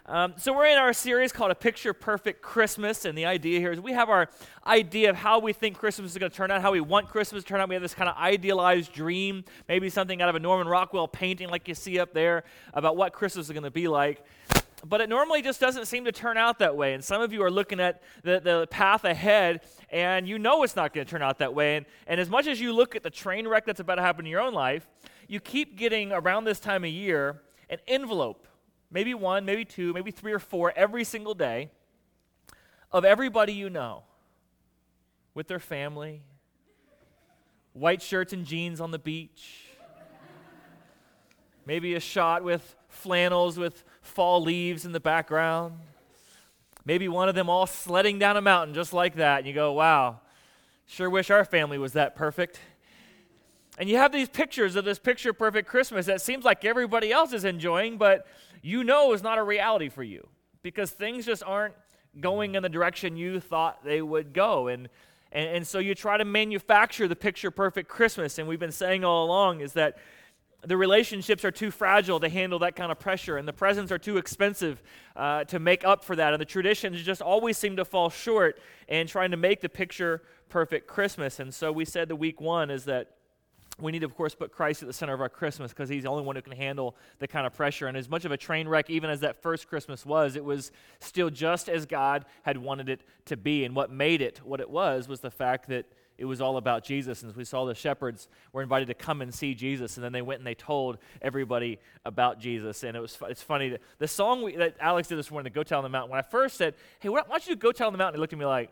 So we're in our series called A Picture Perfect Christmas, and the idea here is we have our idea of how we think Christmas is going to turn out, how we want Christmas to turn out. We have this kind of idealized dream, maybe something out of a Norman Rockwell painting like you see up there about what Christmas is going to be like. But it normally just doesn't seem to turn out that way, and some of you are looking at the path ahead, and you know it's not going to turn out that way. And as much as you look at the train wreck that's about to happen in your own life, you keep getting, around this time of year, an envelope, maybe one, maybe two, maybe three or four every single day of everybody you know with their family, white shirts and jeans on the beach, maybe a shot with flannels with fall leaves in the background, maybe one of them all sledding down a mountain just like that, and you go, wow, sure wish our family was that perfect. And you have these pictures of this picture-perfect Christmas that seems like everybody else is enjoying, but you know is not a reality for you because things just aren't going in the direction you thought they would go. And so you try to manufacture the picture-perfect Christmas, and we've been saying all along is that the relationships are too fragile to handle that kind of pressure, and the presents are too expensive to make up for that, and the traditions just always seem to fall short in trying to make the picture-perfect Christmas. And so we said the week one is that we need to, of course, put Christ at the center of our Christmas because he's the only one who can handle the kind of pressure. And as much of a train wreck, even as that first Christmas was, it was still just as God had wanted it to be. And what made it what it was the fact that it was all about Jesus. And as we saw, the shepherds were invited to come and see Jesus, and then they went and they told everybody about Jesus. And it's funny, the song that Alex did this morning, Go Tell on the Mountain, when I first said, hey, why don't you do Go Tell on the Mountain? He looked at me like,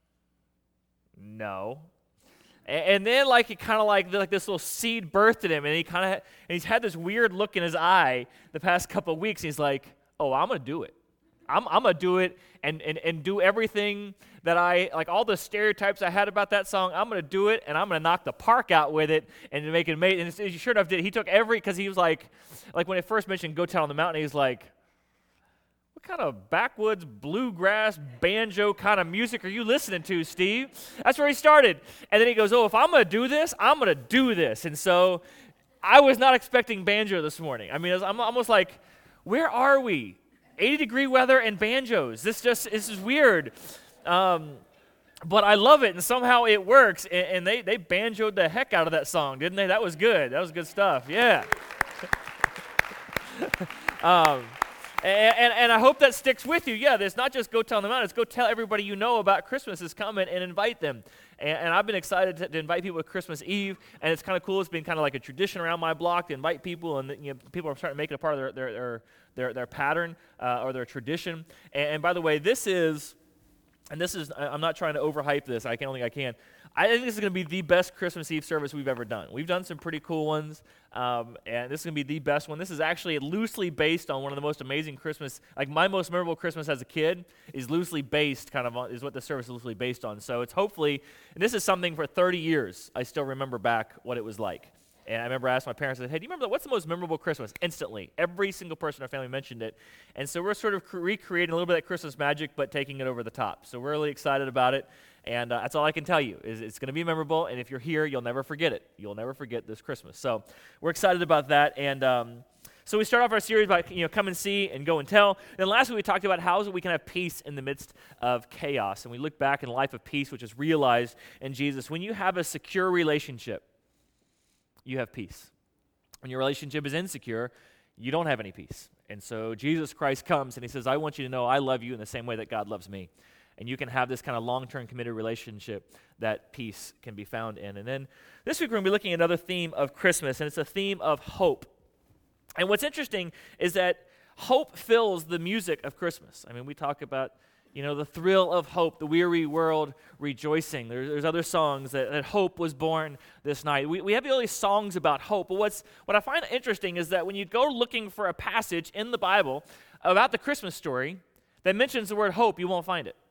no. And then it kind of like this little seed birthed in him, and he's had this weird look in his eye the past couple of weeks. He's like, oh, I'm going to do it. I'm going to do it and do everything that all the stereotypes I had about that song, I'm going to do it, and I'm going to knock the park out with it and make it amazing. And he sure enough did. He took because he was like when it first mentioned Go Tell on the Mountain, he's like, what kind of backwoods, bluegrass, banjo kind of music are you listening to, Steve? That's where he started. And then he goes, oh, if I'm going to do this, I'm going to do this. And so I was not expecting banjo this morning. I mean, I'm almost like, where are we? 80-degree weather and banjos. This is weird. But I love it, and somehow it works. And they banjoed the heck out of that song, didn't they? That was good. That was good stuff. Yeah. And I hope that sticks with you. Yeah, it's not just Go Tell on the Mountain. It's go tell everybody you know about Christmas is coming and invite them. And I've been excited to invite people to Christmas Eve, and it's kind of cool. It's been kind of like a tradition around my block to invite people, and people are starting to make it a part of their pattern or their tradition. And by the way, this is, I'm not trying to overhype this. I don't think I can. I think this is going to be the best Christmas Eve service we've ever done. We've done some pretty cool ones, and this is going to be the best one. This is actually loosely based on one of the most amazing Christmas, my most memorable Christmas as a kid is loosely based is what the service is loosely based on. So it's hopefully, and this is something for 30 years, I still remember back what it was like. And I remember I asked my parents, I said, hey, do you remember what's the most memorable Christmas? Instantly. Every single person in our family mentioned it. And so we're sort of recreating a little bit of that Christmas magic, but taking it over the top. So we're really excited about it. And that's all I can tell you is it's going to be memorable. And if you're here, you'll never forget it. You'll never forget this Christmas. So we're excited about that. And so we start off our series by, come and see and go and tell. Then last week we talked about how we can have peace in the midst of chaos. And we look back in a life of peace, which is realized in Jesus. When you have a secure relationship, you have peace. When your relationship is insecure, you don't have any peace. And so Jesus Christ comes and he says, I want you to know I love you in the same way that God loves me. And you can have this kind of long-term committed relationship that peace can be found in. And then this week we're going to be looking at another theme of Christmas, and it's a theme of hope. And what's interesting is that hope fills the music of Christmas. I mean, we talk about the thrill of hope, the weary world rejoicing. There's other songs that hope was born this night. We have all these songs about hope. But what I find interesting is that when you go looking for a passage in the Bible about the Christmas story that mentions the word hope, you won't find it.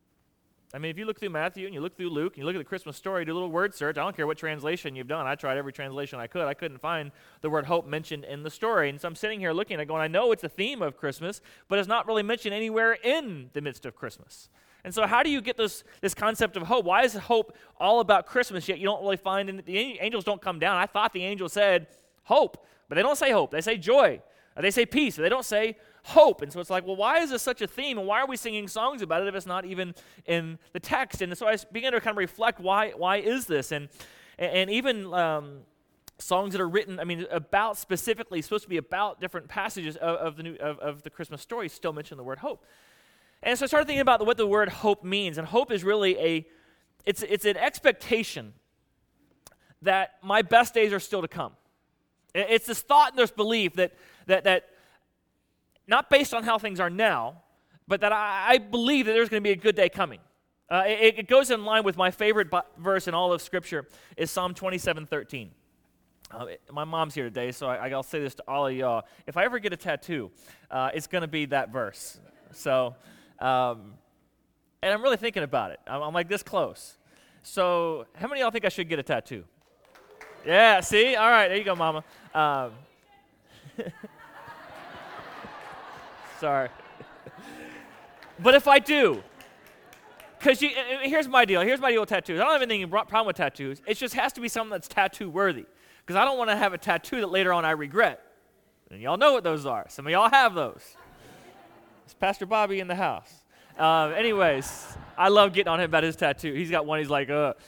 I mean, if you look through Matthew and you look through Luke and you look at the Christmas story, do a little word search. I don't care what translation you've done. I tried every translation I could. I couldn't find the word hope mentioned in the story. And so I'm sitting here looking at it going, I know it's a theme of Christmas, but it's not really mentioned anywhere in the midst of Christmas. And so how do you get this concept of hope? Why is hope all about Christmas, yet you don't really find, the angels don't come down. I thought the angel said hope, but they don't say hope. They say joy. They say peace, but they don't say hope. And so it's like, well, why is this such a theme, and why are we singing songs about it if it's not even in the text? And so I began to kind of reflect, why is this? And even songs that are written, about specifically, supposed to be about different passages of the Christmas story still mention the word hope. And so I started thinking about what the word hope means. And hope is really it's an expectation that my best days are still to come. It's this thought and this belief that not based on how things are now, but that I believe that there's going to be a good day coming. It goes in line with my favorite verse in all of Scripture is Psalm 27:13. My mom's here today, so I'll say this to all of y'all. If I ever get a tattoo, it's going to be that verse. So, and I'm really thinking about it. I'm like this close. So how many of y'all think I should get a tattoo? Yeah, see? All right, there you go, Mama. Sorry. But if I do, because here's my deal. Here's my deal with tattoos. I don't have anything problem with tattoos. It just has to be something that's tattoo worthy. Because I don't want to have a tattoo that later on I regret. And y'all know what those are. Some of y'all have those. It's Pastor Bobby in the house. Anyways, I love getting on him about his tattoo. He's got one, he's like,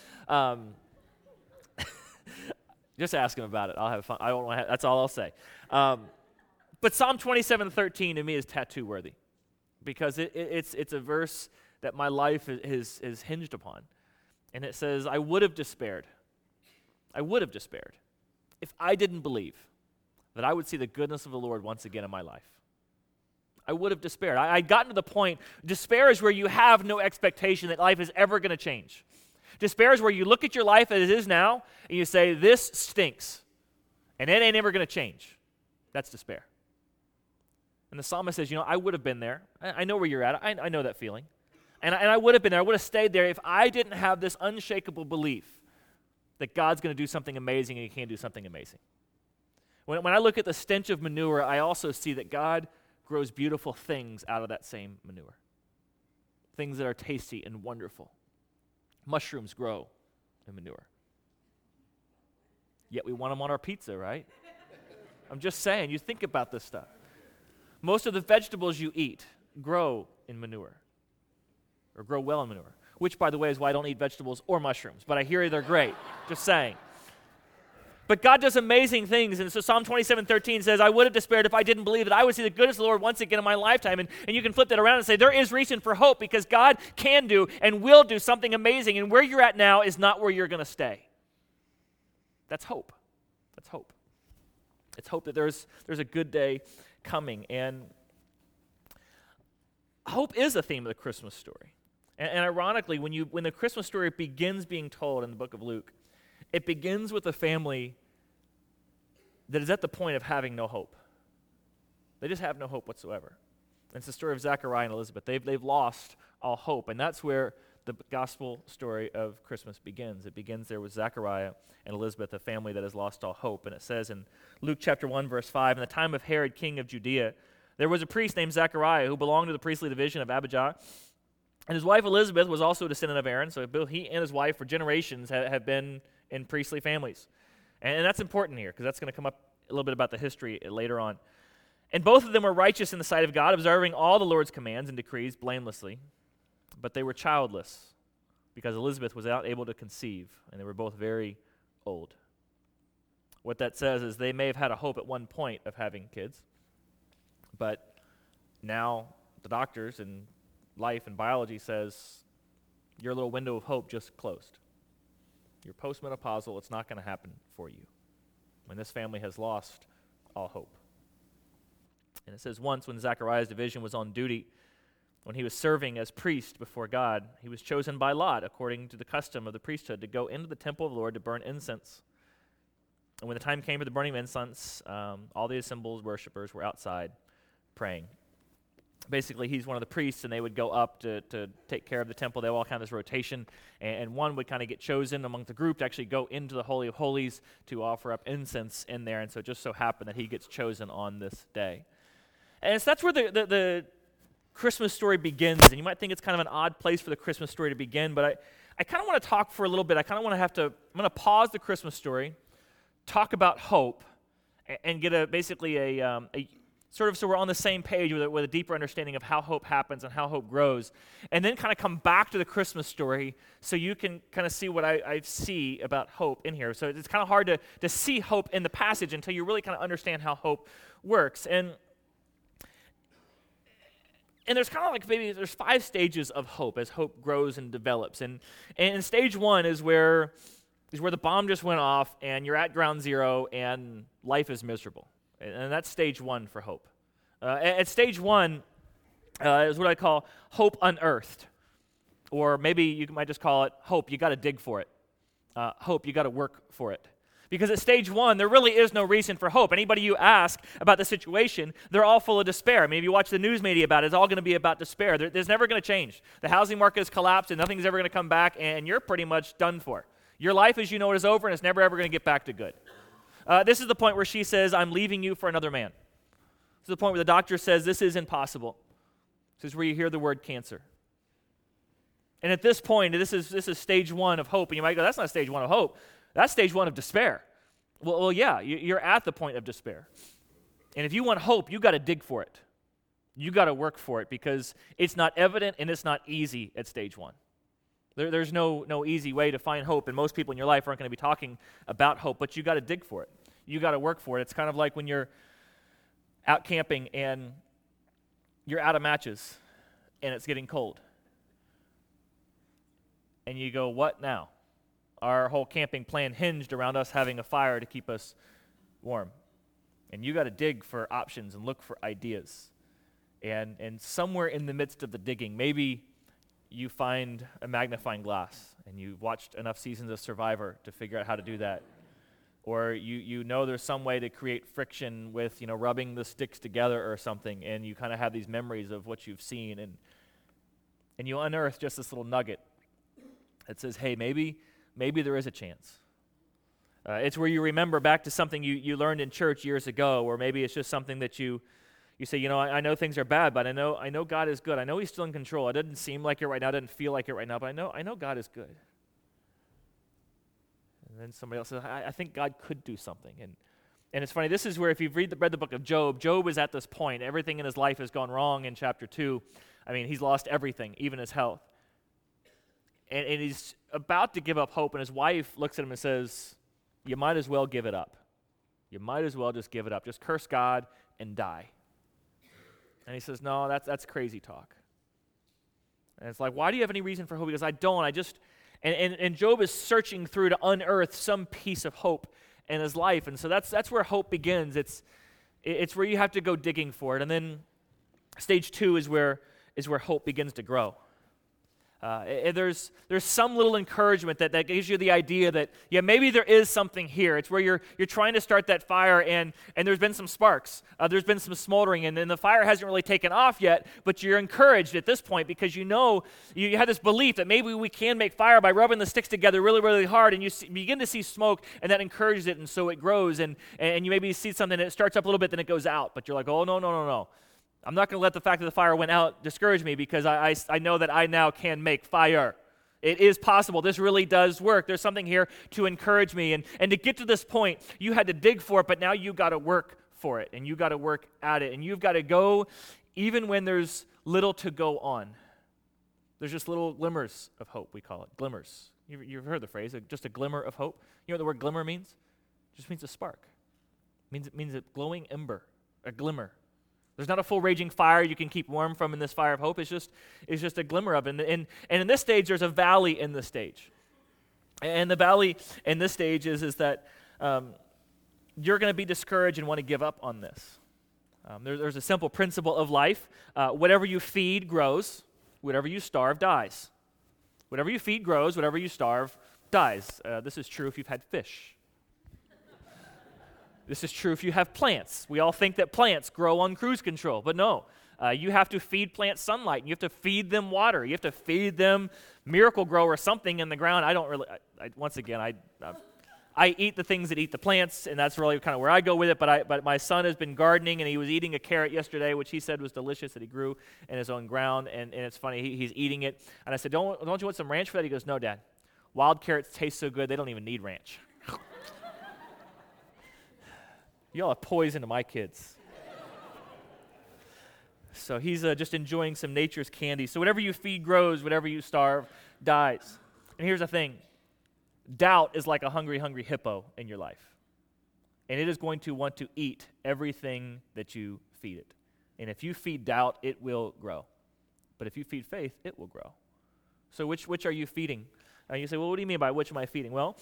just ask him about it. I'll have fun. I don't want to that's all I'll say. But Psalm 27:13 to me is tattoo worthy. Because it's a verse that my life is hinged upon. And it says, I would have despaired. I would have despaired if I didn't believe that I would see the goodness of the Lord once again in my life. I would have despaired. I'd gotten to the point, despair is where you have no expectation that life is ever going to change. Despair is where you look at your life as it is now, and you say, this stinks, and it ain't ever going to change. That's despair. And the psalmist says, I would have been there. I know where you're at. I know that feeling. And I would have been there. I would have stayed there if I didn't have this unshakable belief that God's going to do something amazing and he can do something amazing. When I look at the stench of manure, I also see that God grows beautiful things out of that same manure. Things that are tasty and wonderful. Mushrooms grow in manure. Yet we want them on our pizza, right? I'm just saying, you think about this stuff. Most of the vegetables you eat grow in manure, or grow well in manure, which, by the way, is why I don't eat vegetables or mushrooms, but I hear they're great, just saying. But God does amazing things, and so Psalm 27:13 says, I would have despaired if I didn't believe that I would see the goodness of the Lord once again in my lifetime, and you can flip that around and say, there is reason for hope, because God can do and will do something amazing, and where you're at now is not where you're going to stay. That's hope. That's hope. It's hope that there's a good day coming, and hope is a theme of the Christmas story. And ironically, when the Christmas story begins being told in the book of Luke, it begins with a family that is at the point of having no hope. They just have no hope whatsoever. And it's the story of Zechariah and Elizabeth. They've lost all hope, and that's where the gospel story of Christmas begins. It begins there with Zechariah and Elizabeth, a family that has lost all hope. And it says in Luke chapter 1, verse 5, in the time of Herod, king of Judea, there was a priest named Zechariah who belonged to the priestly division of Abijah. And his wife Elizabeth was also a descendant of Aaron, so he and his wife for generations have been in priestly families. And that's important here, because that's going to come up a little bit about the history later on. And both of them were righteous in the sight of God, observing all the Lord's commands and decrees blamelessly. But they were childless, because Elizabeth was not able to conceive, and they were both very old. What that says is they may have had a hope at one point of having kids, but now the doctors and life and biology says your little window of hope just closed. You're postmenopausal. It's not going to happen for you. When this family has lost all hope. And it says once when Zechariah's division was on duty, when he was serving as priest before God, he was chosen by lot, according to the custom of the priesthood, to go into the temple of the Lord to burn incense. And when the time came for the burning of incense, all the assembled worshipers were outside praying. Basically, he's one of the priests, and they would go up to take care of the temple. They all kind of this rotation, and one would kind of get chosen among the group to actually go into the Holy of Holies to offer up incense in there, and so it just so happened that he gets chosen on this day. And so that's where the Christmas story begins, and you might think it's kind of an odd place for the Christmas story to begin, but I kind of want to talk for a little bit. I kind of want to I'm going to pause the Christmas story, talk about hope, and get basically a sort of so we're on the same page with a deeper understanding of how hope happens and how hope grows, and then kind of come back to the Christmas story so you can kind of see what I see about hope in here. So it's kind of hard to see hope in the passage until you really kind of understand how hope works. And there's kind of like maybe there's 5 stages of hope as hope grows and develops. And stage 1 is where the bomb just went off and you're at ground zero and life is miserable. And that's stage 1 for hope. At stage 1 is what I call hope unearthed. Or maybe you might just call it hope, you got to dig for it. Hope, you got to work for it. Because at stage 1, there really is no reason for hope. Anybody you ask about the situation, they're all full of despair. I mean, if you watch the news media about it, it's all going to be about despair. There's never going to change. The housing market has collapsed and nothing's ever going to come back, and you're pretty much done for. Your life as you know it is over, and it's never ever going to get back to good. This is the point where she says, I'm leaving you for another man. This is the point where the doctor says, this is impossible. This is where you hear the word cancer. And at this point, this is stage 1 of hope. And you might go, that's not stage 1 of hope. That's stage 1 of despair. Well, yeah, you're at the point of despair. And if you want hope, you got to dig for it. You got to work for it because it's not evident and it's not easy at stage 1. There's no easy way to find hope, and most people in your life aren't going to be talking about hope, but you got to dig for it. You got to work for it. It's kind of like when you're out camping and you're out of matches and it's getting cold. And you go, what now? Our whole camping plan hinged around us having a fire to keep us warm. And you got to dig for options and look for ideas. And somewhere in the midst of the digging, maybe you find a magnifying glass and you've watched enough seasons of Survivor to figure out how to do that. Or you know there's some way to create friction with, rubbing the sticks together or something, and you kind of have these memories of what you've seen, and you unearth just this little nugget that says, hey, maybe there is a chance. It's where you remember back to something you learned in church years ago, or maybe it's just something that you say, I know things are bad, but I know God is good. I know He's still in control. It doesn't seem like it right now. It doesn't feel like it right now, but I know God is good. And then somebody else says, I think God could do something. And it's funny, this is where if you've read the book of Job, Job is at this point. Everything in his life has gone wrong in chapter 2. I mean, he's lost everything, even his health. And he's about to give up hope, and his wife looks at him and says, you might as well give it up. You might as well just give it up. Just curse God and die. And he says, no, that's crazy talk. And it's like, why do you have any reason for hope? He goes, I don't. And Job is searching through to unearth some piece of hope in his life. And so that's where hope begins. It's where you have to go digging for it. And then stage 2 is where hope begins to grow. There's some little encouragement that gives you the idea that, yeah, maybe there is something here. It's where you're trying to start that fire, and there's been some sparks. There's been some smoldering, and then the fire hasn't really taken off yet, but you're encouraged at this point because you have this belief that maybe we can make fire by rubbing the sticks together really, really hard, and you begin to see smoke, and that encourages it, and so it grows, and you maybe see something that starts up a little bit, then it goes out, but you're like, oh, no. I'm not going to let the fact that the fire went out discourage me because I know that I now can make fire. It is possible. This really does work. There's something here to encourage me. And to get to this point, you had to dig for it, but now you got to work for it, and you got to work at it, and you've got to go even when there's little to go on. There's just little glimmers of hope, we call it, glimmers. You've heard the phrase, just a glimmer of hope. You know what the word glimmer means? It just means a spark. It means a glowing ember, a glimmer. There's not a full raging fire you can keep warm from in this fire of hope. It's just a glimmer of it. And in this stage, there's a valley in this stage. And the valley in this stage is that you're going to be discouraged and want to give up on this. There's a simple principle of life. Whatever you feed grows. Whatever you starve dies. Whatever you feed grows. Whatever you starve dies. This is true if you've had fish. This is true if you have plants. We all think that plants grow on cruise control, but no. You have to feed plants sunlight. You have to feed them water. You have to feed them Miracle-Gro or something in the ground. I eat the things that eat the plants, and that's really kind of where I go with it, but my son has been gardening, and he was eating a carrot yesterday, which he said was delicious that he grew in his own ground, and it's funny, he's eating it. And I said, don't you want some ranch for that? He goes, no, Dad. Wild carrots taste so good, they don't even need ranch. Y'all are poison to my kids. So he's just enjoying some nature's candy. So whatever you feed grows, whatever you starve dies. And here's the thing. Doubt is like a hungry, hungry hippo in your life. And it is going to want to eat everything that you feed it. And if you feed doubt, it will grow. But if you feed faith, it will grow. So which are you feeding? You say, well, what do you mean by which am I feeding? Well,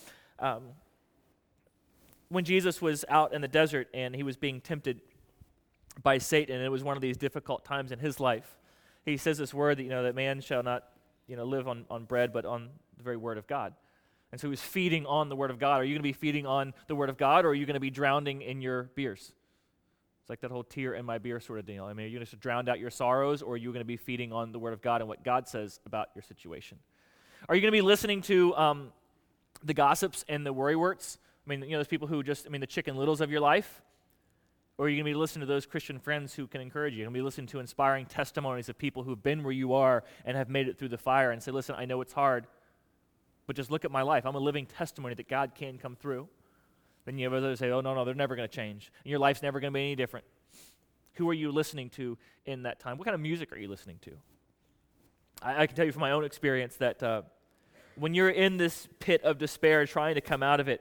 when Jesus was out in the desert and he was being tempted by Satan, and it was one of these difficult times in his life, he says this word that, that man shall not, live on bread, but on the very word of God. And so he was feeding on the word of God. Are you going to be feeding on the word of God, or are you going to be drowning in your beers? It's like that whole tear in my beer sort of deal. I mean, are you going to drown out your sorrows, or are you going to be feeding on the word of God and what God says about your situation? Are you going to be listening to the gossips and the worryworts? I mean, those people who the Chicken Littles of your life? Or are you going to be listening to those Christian friends who can encourage you? You're going to be listening to inspiring testimonies of people who've been where you are and have made it through the fire and say, listen, I know it's hard, but just look at my life. I'm a living testimony that God can come through. Then you have others say, oh, no, they're never going to change. And your life's never going to be any different. Who are you listening to in that time? What kind of music are you listening to? I can tell you from my own experience that when you're in this pit of despair trying to come out of it,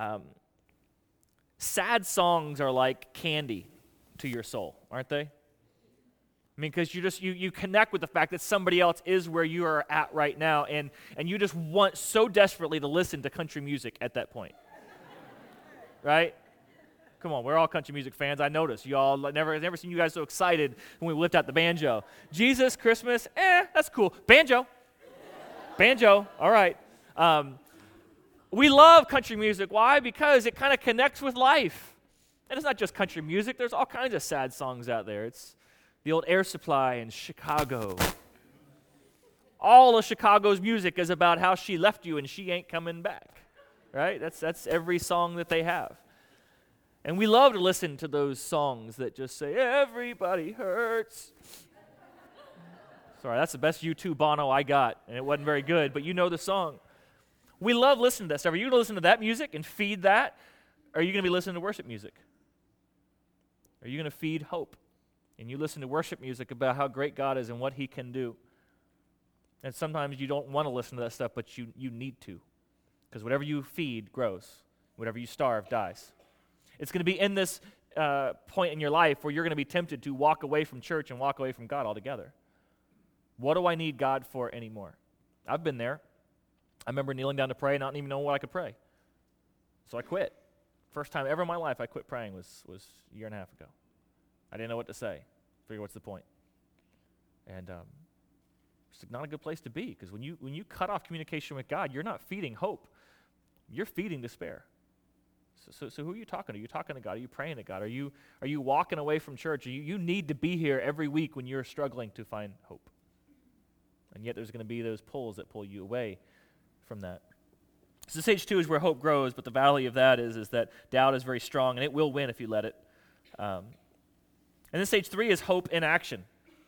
sad songs are like candy to your soul, aren't they? I mean, because you connect with the fact that somebody else is where you are at right now, and you just want so desperately to listen to country music at that point. Right? Come on, we're all country music fans. I noticed. Y'all never seen you guys so excited when we whipped out the banjo. Jesus, Christmas, that's cool. Banjo, all right. We love country music. Why? Because it kind of connects with life. And it's not just country music. There's all kinds of sad songs out there. It's the old Air Supply in Chicago. All of Chicago's music is about how she left you and she ain't coming back. Right? That's every song that they have. And we love to listen to those songs that just say, everybody hurts. Sorry, that's the best U2 Bono I got, and it wasn't very good, but you know the song. We love listening to that stuff. Are you going to listen to that music and feed that? Or are you going to be listening to worship music? Are you going to feed hope? And you listen to worship music about how great God is and what he can do. And sometimes you don't want to listen to that stuff, but you need to. Because whatever you feed grows. Whatever you starve dies. It's going to be in this point in your life where you're going to be tempted to walk away from church and walk away from God altogether. What do I need God for anymore? I've been there. I remember kneeling down to pray and not even knowing what I could pray. So I quit. First time ever in my life I quit praying was a year and a half ago. I didn't know what to say. Figure, what's the point? And it's not a good place to be, because when you cut off communication with God, you're not feeding hope. You're feeding despair. So who are you talking to? Are you talking to God? Are you praying to God? Are you walking away from church? You need to be here every week when you're struggling to find hope. And yet there's going to be those pulls that pull you away from that. So stage 2 is where hope grows, but the valley of that is that doubt is very strong, and it will win if you let it. And then stage 3 is hope in action.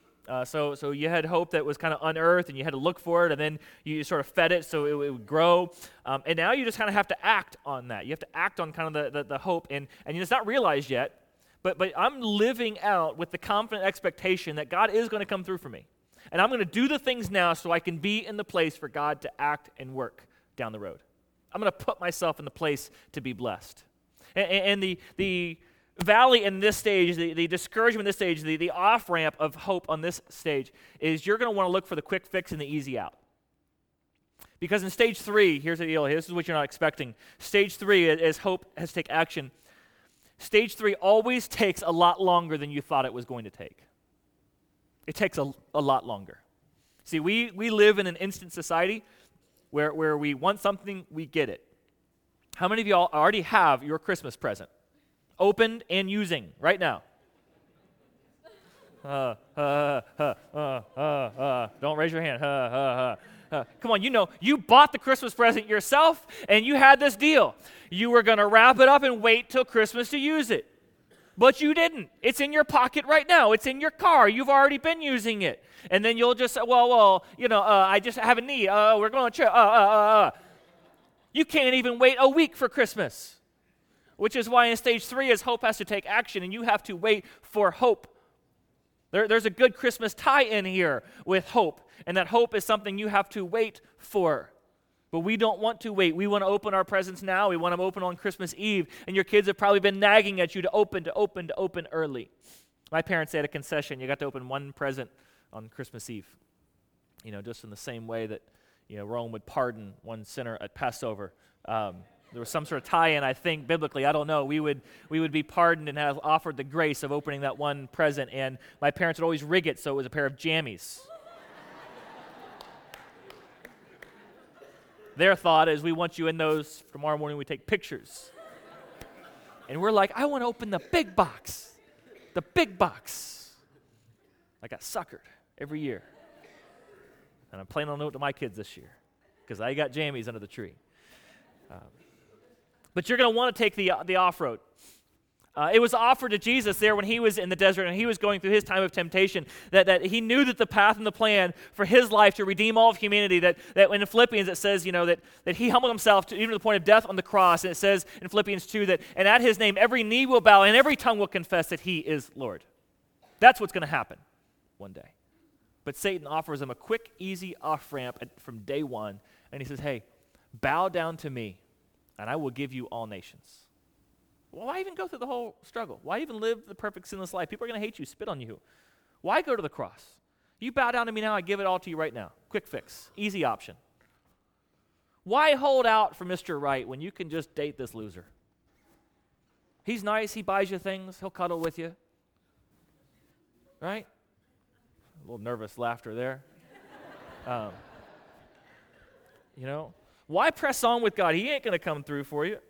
So you had hope that was kind of unearthed, and you had to look for it, and then you sort of fed it so it would grow. And now you just kind of have to act on that. You have to act on kind of the hope, and it's not realized yet, but I'm living out with the confident expectation that God is going to come through for me. And I'm going to do the things now so I can be in the place for God to act and work down the road. I'm going to put myself in the place to be blessed. And the valley in this stage, the discouragement in this stage, the off-ramp of hope on this stage is you're going to want to look for the quick fix and the easy out. Because in stage 3, here's the deal. This is what you're not expecting. Stage 3, as hope has to take action, stage 3 always takes a lot longer than you thought it was going to take. It takes a lot longer. See, we live in an instant society where we want something, we get it. How many of y'all already have your Christmas present opened and using right now? Don't raise your hand. Come on, you bought the Christmas present yourself, and you had this deal. You were going to wrap it up and wait till Christmas to use it. But you didn't. It's in your pocket right now. It's in your car. You've already been using it. And then you'll just say, I just have a need. We're going to church. You can't even wait a week for Christmas. Which is why in stage 3 is hope has to take action, and you have to wait for hope. There's a good Christmas tie-in here with hope, and that hope is something you have to wait for. But we don't want to wait. We want to open our presents now. We want them open on Christmas Eve, and your kids have probably been nagging at you to open early. My parents had a concession. You got to open one present on Christmas Eve. Just in the same way that, Rome would pardon one sinner at Passover. There was some sort of tie-in, I think, biblically. I don't know. We would be pardoned and have offered the grace of opening that one present, and my parents would always rig it so it was a pair of jammies. Their thought is, we want you in those. Tomorrow morning we take pictures. And we're like, I want to open the big box. The big box. I got suckered every year. And I'm planning on doing it to my kids this year because I got jammies under the tree. But you're going to want to take the off-road. It was offered to Jesus there when he was in the desert and he was going through his time of temptation, that he knew that the path and the plan for his life to redeem all of humanity, that in Philippians it says, that he humbled himself to even to the point of death on the cross. And it says in Philippians 2 that, and at his name every knee will bow and every tongue will confess that he is Lord. That's what's going to happen one day. But Satan offers him a quick, easy off-ramp from day one, and he says, hey, bow down to me, and I will give you all nations. Well, why even go through the whole struggle? Why even live the perfect sinless life? People are going to hate you, spit on you. Why go to the cross? You bow down to me now, I give it all to you right now. Quick fix, easy option. Why hold out for Mr. Right when you can just date this loser? He's nice, he buys you things, he'll cuddle with you. Right? A little nervous laughter there. Why press on with God? He ain't going to come through for you.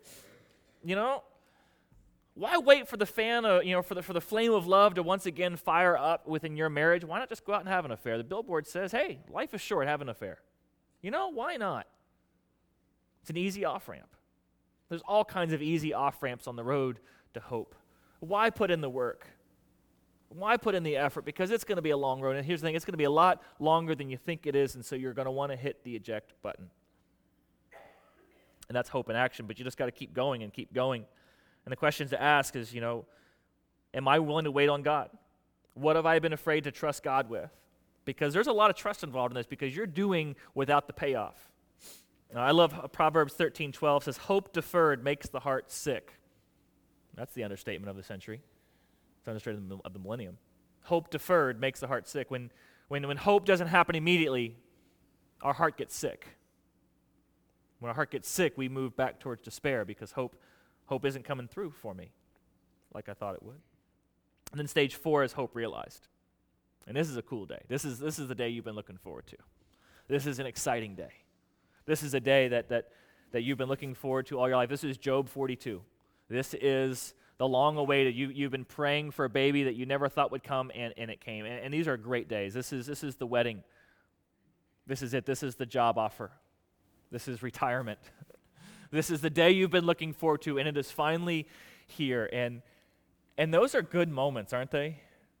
Why wait for the fan, for the flame of love to once again fire up within your marriage? Why not just go out and have an affair? The billboard says, hey, life is short, have an affair. Why not? It's an easy off-ramp. There's all kinds of easy off-ramps on the road to hope. Why put in the work? Why put in the effort? Because it's going to be a long road. And here's the thing, it's going to be a lot longer than you think it is, and so you're going to want to hit the eject button. And that's hope in action, but you just got to keep going and keep going. And the question to ask is, am I willing to wait on God? What have I been afraid to trust God with? Because there's a lot of trust involved in this because you're doing without the payoff. Now, I love Proverbs 13:12 says, hope deferred makes the heart sick. That's the understatement of the century. It's the understatement of the millennium. Hope deferred makes the heart sick. When hope doesn't happen immediately, our heart gets sick. When our heart gets sick, we move back towards despair because hope isn't coming through for me like I thought it would. And then stage 4 is hope realized. And this is a cool day. This is the day you've been looking forward to. This is an exciting day. This is a day that you've been looking forward to all your life. This is Job 42. This is the long-awaited. You've been praying for a baby that you never thought would come, and it came. And these are great days. This is the wedding. This is it. This is the job offer. This is retirement. This is the day you've been looking forward to, and it is finally here. And those are good moments, aren't they?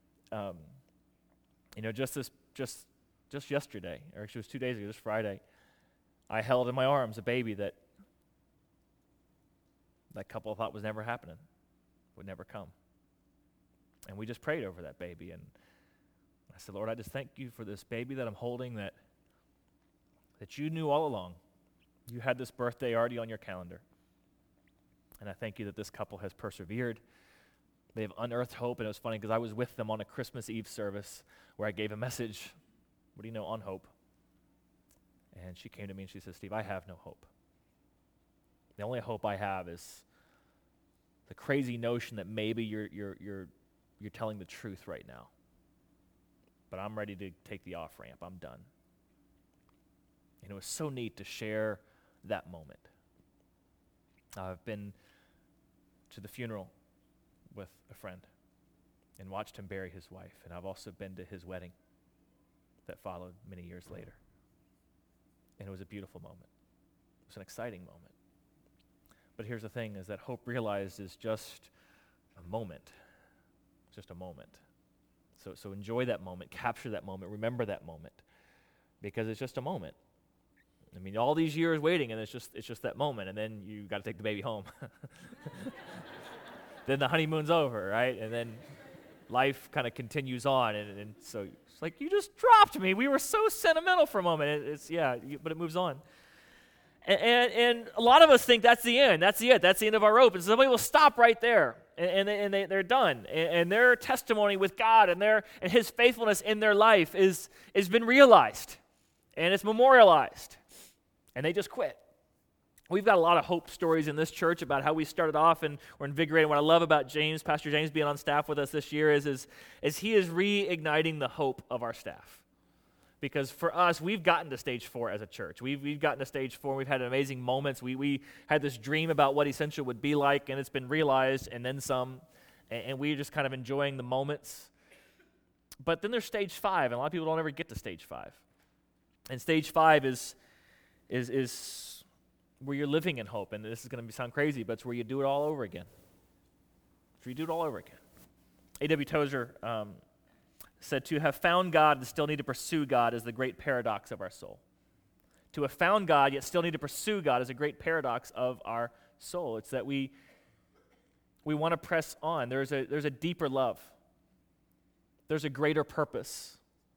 Just yesterday, or actually it was 2 days ago, this Friday, I held in my arms a baby that couple thought was never happening, would never come. And we just prayed over that baby, and I said, Lord, I just thank you for this baby that I'm holding that you knew all along. You had this birthday already on your calendar. And I thank you that this couple has persevered. They've unearthed hope, and it was funny because I was with them on a Christmas Eve service where I gave a message, what do you know, on hope. And she came to me and she said, Steve, I have no hope. The only hope I have is the crazy notion that maybe you're telling the truth right now. But I'm ready to take the off-ramp. I'm done. And it was so neat to share that moment. I've been to the funeral with a friend and watched him bury his wife, and I've also been to his wedding that followed many years later. And it was a beautiful moment. It was an exciting moment. But here's the thing, is that hope realized is just a moment. It's just a moment. So enjoy that moment, capture that moment, remember that moment, because it's just a moment. I mean, all these years waiting, and it's just that moment, and then you got to take the baby home. Then the honeymoon's over, right? And then life kind of continues on. And so it's like, you just dropped me. We were so sentimental for a moment. But it moves on. And a lot of us think that's the end. That's the end of our rope. And somebody will stop right there, and they're done. And their testimony with God and His faithfulness in their life has been realized, and it's memorialized, and they just quit. We've got a lot of hope stories in this church about how we started off and we're invigorated. What I love about James, Pastor James being on staff with us this year is he is reigniting the hope of our staff. Because for us, we've gotten to stage 4 as a church. We've gotten to stage 4. We've had amazing moments. We had this dream about what Essential would be like, and it's been realized, and then some. And we're just kind of enjoying the moments. But then there's stage 5, and a lot of people don't ever get to stage 5. And stage 5 is where you're living in hope. And this is going to sound crazy, but it's where you do it all over again. It's where you do it all over again. A.W. Tozer said, to have found God and still need to pursue God is the great paradox of our soul. To have found God yet still need to pursue God is a great paradox of our soul. It's that we want to press on. There's a deeper love. There's a greater purpose.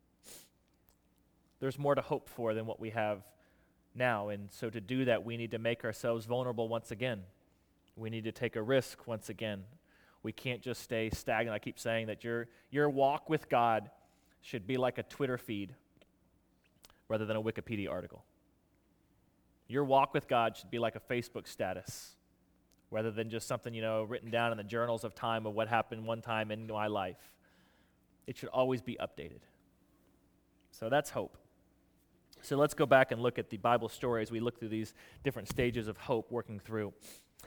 There's more to hope for than what we have now. And so to do that, we need to make ourselves vulnerable once again. We need to take a risk once again. We can't just stay stagnant. I keep saying that your walk with God should be like a Twitter feed rather than a Wikipedia article. Your walk with God should be like a Facebook status rather than just something, written down in the journals of time of what happened one time in my life. It should always be updated. So that's hope. So let's go back and look at the Bible story as we look through these different stages of hope working through.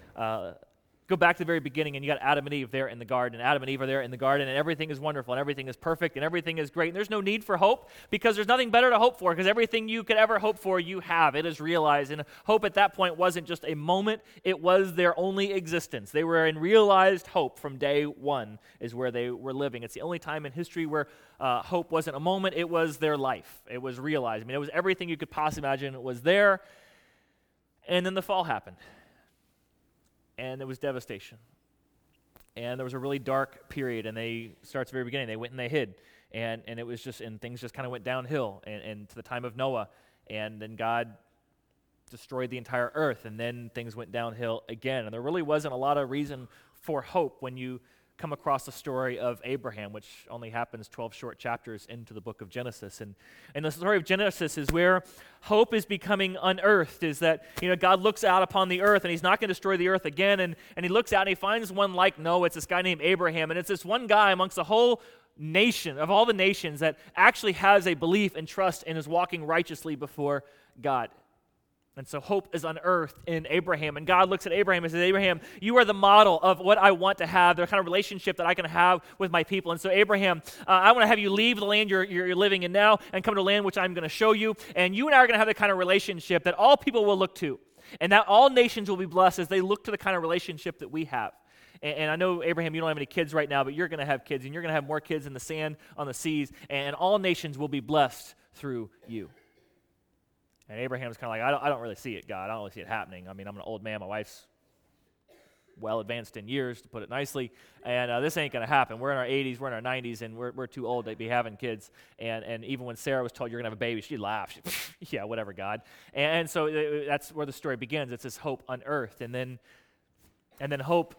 Go back to the very beginning, and you got Adam and Eve there in the garden. Adam and Eve are there in the garden, and everything is wonderful, and everything is perfect, and everything is great. And there's no need for hope because there's nothing better to hope for because everything you could ever hope for, you have. It is realized. And hope at that point wasn't just a moment. It was their only existence. They were in realized hope from day one is where they were living. It's the only time in history where hope wasn't a moment. It was their life. It was realized. It was everything you could possibly imagine. It was there. And then the fall happened. And there was devastation. And there was a really dark period, and starts at the very beginning. They went and they hid. And it was and things just kind of went downhill and to the time of Noah. And then God destroyed the entire earth, and then things went downhill again. And there really wasn't a lot of reason for hope when you come across the story of Abraham, which only happens 12 short chapters into the book of Genesis. And the story of Genesis is where hope is becoming unearthed, is that, God looks out upon the earth, and He's not going to destroy the earth again, and He looks out and He finds one like Noah. It's this guy named Abraham, and it's this one guy amongst the whole nation, of all the nations, that actually has a belief and trust and is walking righteously before God. And so hope is unearthed in Abraham. And God looks at Abraham and says, Abraham, you are the model of what I want to have, the kind of relationship that I can have with my people. And so Abraham, I want to have you leave the land you're living in now and come to a land which I'm going to show you. And you and I are going to have the kind of relationship that all people will look to. And that all nations will be blessed as they look to the kind of relationship that we have. And I know, Abraham, you don't have any kids right now, but you're going to have kids. And you're going to have more kids in the sand, on the seas. And all nations will be blessed through you. And Abraham's kind of like, I don't really see it, God. I don't really see it happening. I'm an old man. My wife's well advanced in years, to put it nicely. And this ain't going to happen. We're in our 80s, we're in our 90s, and we're too old to be having kids. And even when Sarah was told you're going to have a baby, she laughed. Yeah, whatever, God. And so that's where the story begins. It's this hope unearthed. And then hope,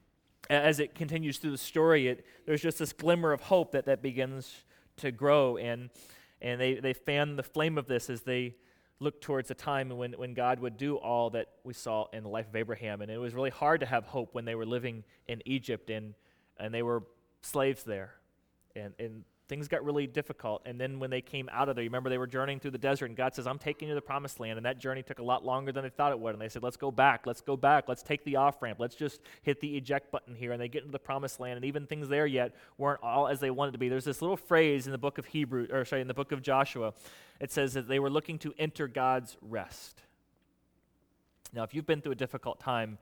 as it continues through the story, there's just this glimmer of hope that begins to grow. And they fan the flame of this as they look towards a time when God would do all that we saw in the life of Abraham. And it was really hard to have hope when they were living in Egypt and they were slaves there. And things got really difficult. And then when they came out of there, you remember they were journeying through the desert, and God says, I'm taking you to the promised land. And that journey took a lot longer than they thought it would. And they said, let's go back, let's take the off-ramp, let's just hit the eject button here. And they get into the promised land, and even things there yet weren't all as they wanted to be. There's this little phrase in the book of in the book of Joshua. It says that they were looking to enter God's rest. Now, if you've been through a difficult time,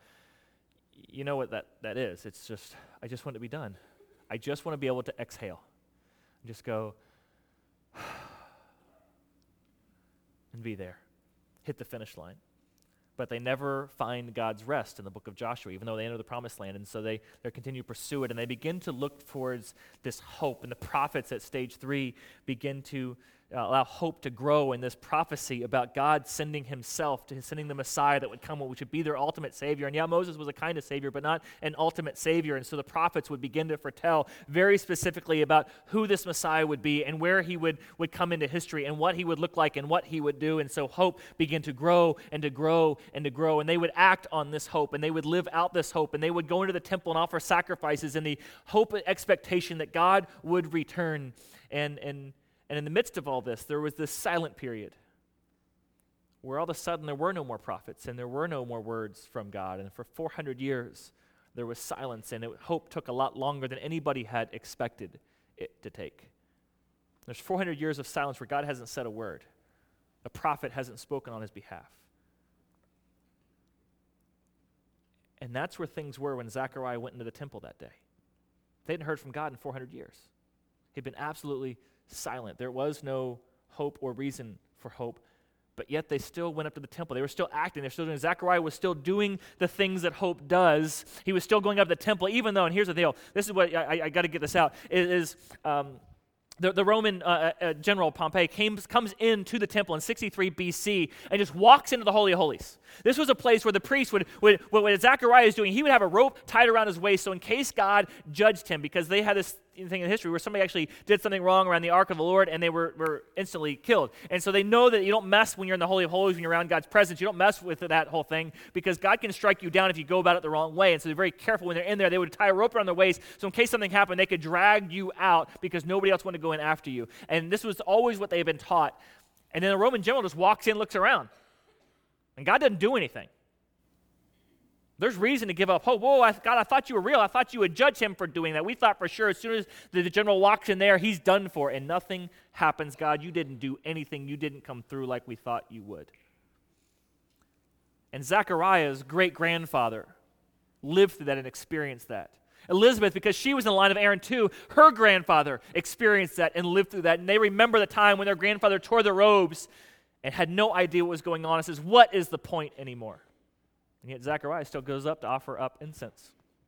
you know what that is. It's just, I just want it to be done. I just want to be able to exhale. Just go and be there. Hit the finish line. but they never find God's rest in the book of Joshua, even though they enter the promised land. And so they continue to pursue it, and they begin to look towards this hope. And the prophets at stage 3 begin to allow hope to grow in this prophecy about God sending himself, sending the Messiah that would come, which would be their ultimate Savior. And yeah, Moses was a kind of Savior, but not an ultimate Savior. And so the prophets would begin to foretell very specifically about who this Messiah would be and where he would come into history and what he would look like and what he would do. And so hope began to grow and to grow and to grow. And they would act on this hope, and they would live out this hope, and they would go into the temple and offer sacrifices in the hope and expectation that God would return. And in the midst of all this, there was this silent period where all of a sudden there were no more prophets and there were no more words from God. And for 400 years, there was silence, and hope took a lot longer than anybody had expected it to take. There's 400 years of silence where God hasn't said a word. A prophet hasn't spoken on his behalf. And that's where things were when Zechariah went into the temple that day. They hadn't heard from God in 400 years. He'd been absolutely silent. There was no hope or reason for hope, but yet they still went up to the temple. They were still acting. They're still doing. Zechariah was still doing the things that hope does. He was still going up to the temple, even though, and here's the deal, this is what, I got to get this out, the Roman general Pompey comes into the temple in 63 BC and just walks into the Holy of Holies. This was a place where the priest would what Zechariah is doing, he would have a rope tied around his waist, so in case God judged him, because they had this thing in history where somebody actually did something wrong around the Ark of the Lord and they were instantly killed. And so they know that you don't mess when you're in the Holy of Holies, when you're around God's presence. You don't mess with that whole thing because God can strike you down if you go about it the wrong way. And so they're very careful when they're in there. They would tie a rope around their waist so in case something happened, they could drag you out because nobody else wanted to go in after you. And this was always what they had been taught. And then the Roman general just walks in, looks around. And God doesn't do anything. There's reason to give up hope. Whoa, God, I thought you were real. I thought you would judge him for doing that. We thought for sure as soon as the general walks in there, he's done for. And nothing happens. God, you didn't do anything. You didn't come through like we thought you would. And Zechariah's great-grandfather lived through that and experienced that. Elizabeth, because she was in the line of Aaron too, her grandfather experienced that and lived through that. And they remember the time when their grandfather tore their robes and had no idea what was going on and says, what is the point anymore? And yet Zechariah still goes up to offer up incense.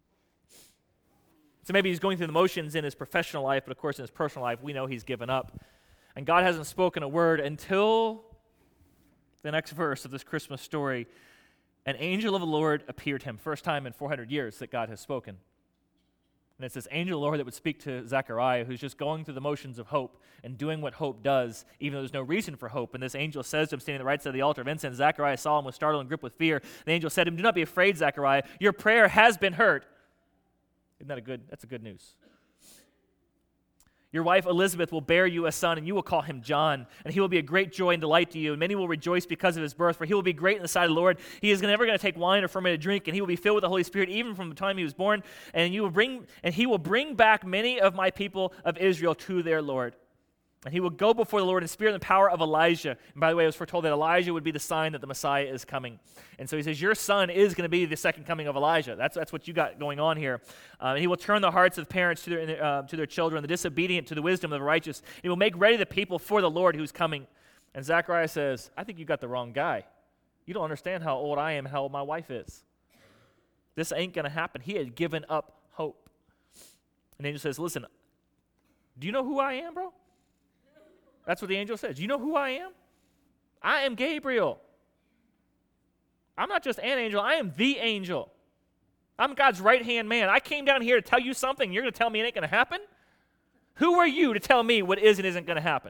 So maybe he's going through the motions in his professional life, but of course in his personal life, we know he's given up. And God hasn't spoken a word until the next verse of this Christmas story. An angel of the Lord appeared to him, first time in 400 years that God has spoken. And it's this angel of the Lord that would speak to Zechariah, who's just going through the motions of hope and doing what hope does, even though there's no reason for hope. And this angel says to him, standing at the right side of the altar of incense, Zechariah saw him, was startled and gripped with fear. The angel said to him, do not be afraid, Zechariah. Your prayer has been heard. Isn't that that's a good news. Your wife Elizabeth will bear you a son, and you will call him John, and he will be a great joy and delight to you, and many will rejoice because of his birth, for he will be great in the sight of the Lord. He is never going to take wine or fermented drink, and he will be filled with the Holy Spirit even from the time he was born, and he will bring back many of my people of Israel to their Lord. And he will go before the Lord in spirit and the power of Elijah. And by the way, it was foretold that Elijah would be the sign that the Messiah is coming. And so he says, your son is going to be the second coming of Elijah. That's what you got going on here. And he will turn the hearts of parents to their children, the disobedient to the wisdom of the righteous. He will make ready the people for the Lord who's coming. And Zechariah says, I think you got the wrong guy. You don't understand how old I am and how old my wife is. This ain't going to happen. He had given up hope. And the angel says, listen, do you know who I am, bro? That's what the angel says. You know who I am? I am Gabriel. I'm not just an angel. I am the angel. I'm God's right-hand man. I came down here to tell you something. You're going to tell me it ain't going to happen? Who are you to tell me what is and isn't going to happen?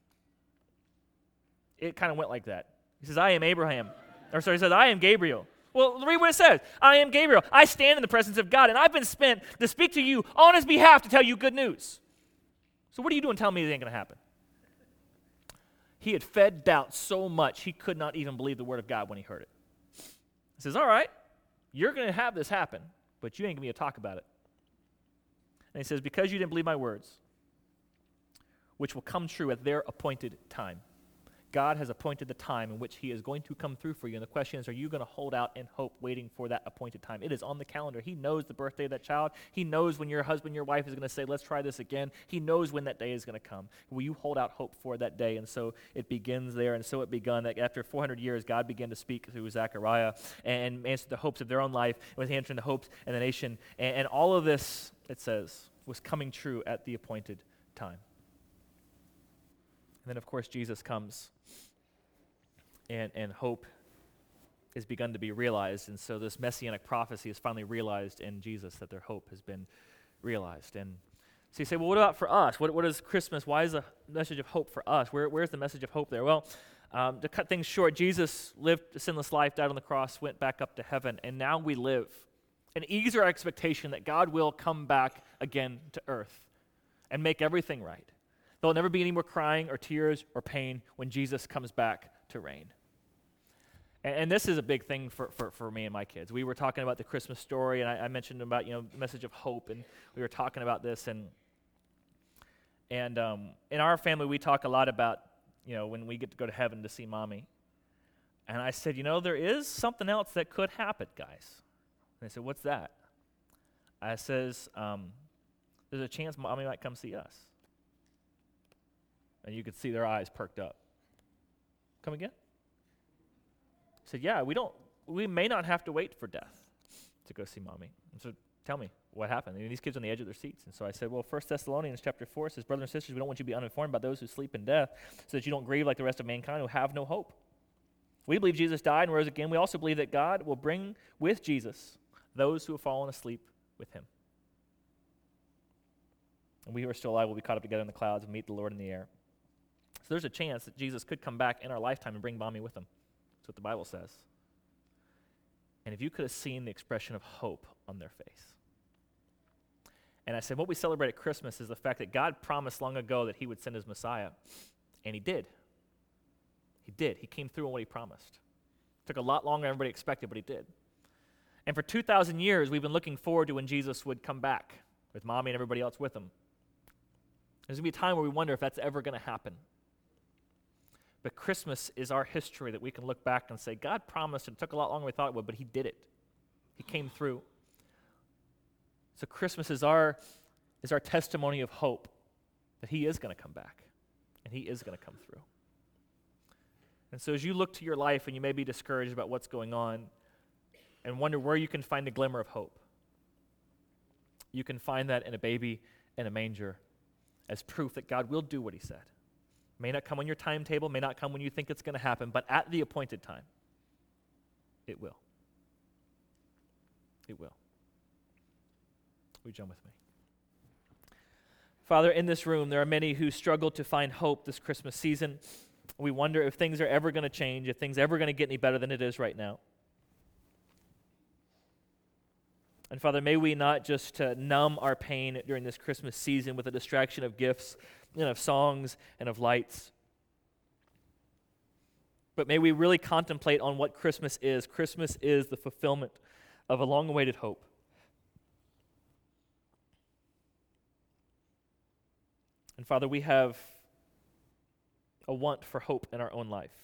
It kind of went like that. He says, I am Abraham. He says, I am Gabriel. Well, read what it says. I am Gabriel. I stand in the presence of God, and I've been sent to speak to you on his behalf to tell you good news. So what are you doing telling me it ain't going to happen? He had fed doubt so much he could not even believe the word of God when he heard it. He says, all right, you're going to have this happen, but you ain't going to talk about it. And he says, because you didn't believe my words, which will come true at their appointed time. God has appointed the time in which he is going to come through for you. And the question is, are you going to hold out in hope, waiting for that appointed time? It is on the calendar. He knows the birthday of that child. He knows when your husband, your wife is going to say, let's try this again. He knows when that day is going to come. Will you hold out hope for that day? And so it begins there, and so it begun that after 400 years, God began to speak through Zechariah and answer the hopes of their own life, and was answering the hopes of the nation. And all of this, it says, was coming true at the appointed time. And then, of course, Jesus comes, and hope is begun to be realized. And so this messianic prophecy is finally realized in Jesus, that their hope has been realized. And so you say, well, what about for us? What is Christmas? Why is the message of hope for us? Where's the message of hope there? Well, to cut things short, Jesus lived a sinless life, died on the cross, went back up to heaven, and now we live an eager expectation that God will come back again to earth and make everything right. There'll never be any more crying or tears or pain when Jesus comes back to reign. And this is a big thing for me and my kids. We were talking about the Christmas story, and I mentioned about, the message of hope, and we were talking about this. And in our family, we talk a lot about, when we get to go to heaven to see mommy. And I said, there is something else that could happen, guys. And they said, what's that? I says, there's a chance mommy might come see us. And you could see their eyes perked up. Come again? I said, yeah, we may not have to wait for death to go see mommy. And so tell me, what happened? These kids on the edge of their seats. And so I said, well, 1 Thessalonians chapter 4 says, brothers and sisters, we don't want you to be uninformed about those who sleep in death, so that you don't grieve like the rest of mankind who have no hope. We believe Jesus died and rose again. We also believe that God will bring with Jesus those who have fallen asleep with him. And we who are still alive will be caught up together in the clouds and meet the Lord in the air. So there's a chance that Jesus could come back in our lifetime and bring mommy with him. That's what the Bible says. And if you could have seen the expression of hope on their face. And I said, what we celebrate at Christmas is the fact that God promised long ago that he would send his Messiah. And he did. He did. He came through on what he promised. It took a lot longer than everybody expected, but he did. And for 2,000 years, we've been looking forward to when Jesus would come back with mommy and everybody else with him. There's going to be a time where we wonder if that's ever going to happen. But Christmas is our history that we can look back and say, God promised, and it took a lot longer than we thought it would, but he did it. He came through. So Christmas is our testimony of hope that he is going to come back, and he is going to come through. And so as you look to your life and you may be discouraged about what's going on and wonder where you can find a glimmer of hope, you can find that in a baby in a manger as proof that God will do what he said. May not come on your timetable, may not come when you think it's going to happen, but at the appointed time, it will. It will. Will you join with me? Father, in this room, there are many who struggle to find hope this Christmas season. We wonder if things are ever going to change, if things are ever going to get any better than it is right now. And Father, may we not just numb our pain during this Christmas season with a distraction of gifts and of songs and of lights, but may we really contemplate on what Christmas is. Christmas is the fulfillment of a long-awaited hope. And Father, we have a want for hope in our own life.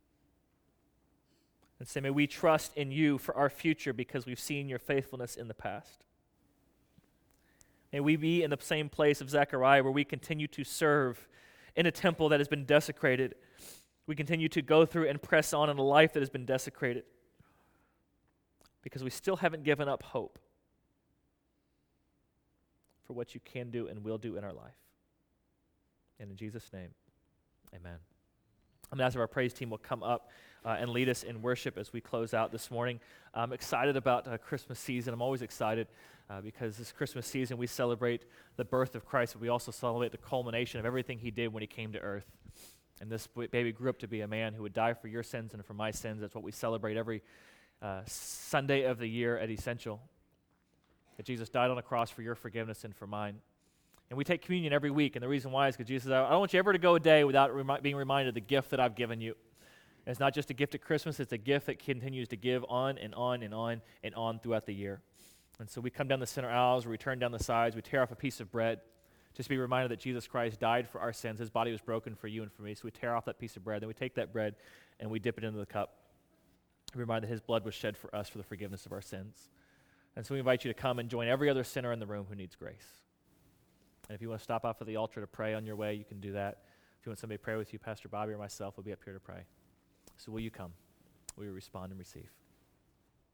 And say, may we trust in you for our future because we've seen your faithfulness in the past. May we be in the same place of Zechariah where we continue to serve in a temple that has been desecrated. We continue to go through and press on in a life that has been desecrated because we still haven't given up hope for what you can do and will do in our life. And in Jesus' name, amen. I'm going to ask if our praise team will come up and lead us in worship as we close out this morning. I'm excited about Christmas season. I'm always excited because this Christmas season we celebrate the birth of Christ, but we also celebrate the culmination of everything he did when he came to earth. And this baby grew up to be a man who would die for your sins and for my sins. That's what we celebrate every Sunday of the year at Essential. That Jesus died on a cross for your forgiveness and for mine. And we take communion every week, and the reason why is because Jesus said, I don't want you ever to go a day without being reminded of the gift that I've given you. And it's not just a gift at Christmas, it's a gift that continues to give on and on and on and on throughout the year. And so we come down the center aisles, we turn down the sides, we tear off a piece of bread, Just be reminded that Jesus Christ died for our sins. His body was broken for you and for me. So we tear off that piece of bread, then we take that bread and we dip it into the cup. Reminded that his blood was shed for us for the forgiveness of our sins. And so we invite you to come and join every other sinner in the room who needs grace. And if you want to stop off at the altar to pray on your way, you can do that. If you want somebody to pray with you, Pastor Bobby or myself will be up here to pray. So will you come? Will you respond and receive?